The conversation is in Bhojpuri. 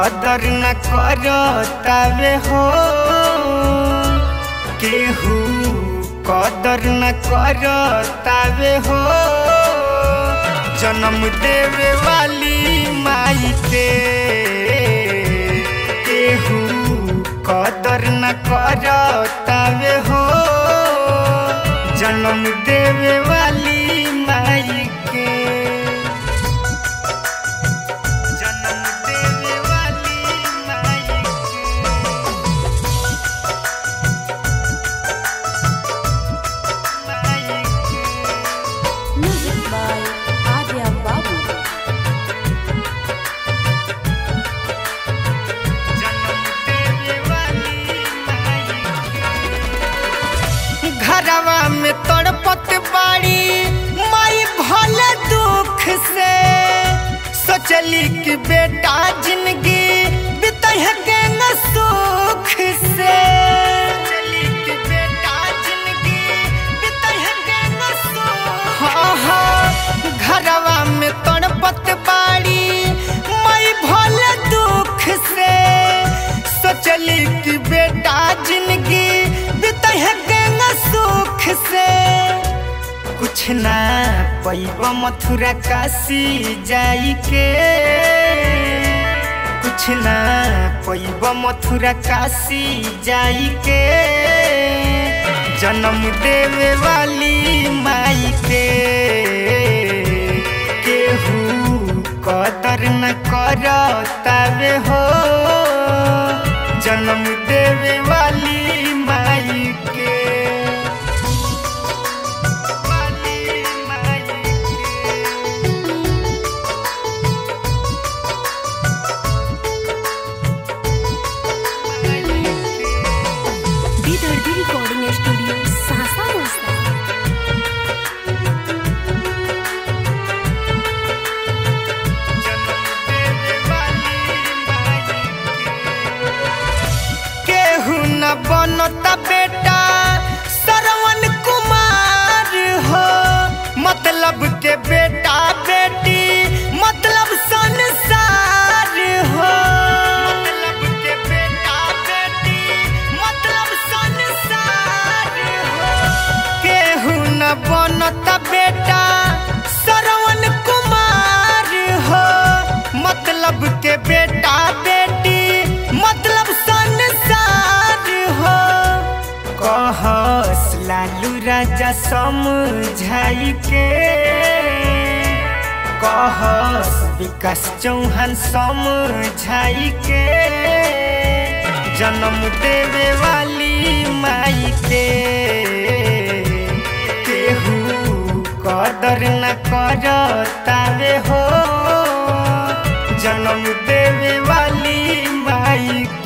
कदर न करतावे हो केहू कदर न करतावे हो जन्म देवे वाली माई के केहू कदर न करतावे हो जन्म देवे वाली माई के जन्म देवे वाली माई के Music by Arya Babu. घरवा में तड़पत बाड़ी माई भले दुख से सोचली कि बेटा जिंदगी बितह के न सुख से सोचली कि बेटा जिंदगी बितह के न सुख घरवा में तड़पत बाड़ी माई भले दुख से सोचली कि बेटा जिंदगी बितह के न सुख से कुछ ना पैब मथुरा काशी जाई के कुछ ना पैब मथुरा काशी जाई के जन्म देवे वाली माई के केहू कदर न करतावे हो जन्म देवे वाली माई के Bidurdi Recording Studio, Sasa Musa. केहू न बनता बेटा श्रवण कुमार हो मतलब के बेटा बेटी मतलब संसार हो मतलब के बेटा बेटी मतलब संसार हो केहू न बनता बेटा श्रवण कुमार हो मतलब के बेटा बेटी मतलब संसार हो कहस लालू राजा समझाई के कहस विकास चौहान समझाई के जन्म देवे वाली माई के केहू कदर न करतावे हो जन्म देवे वाली माई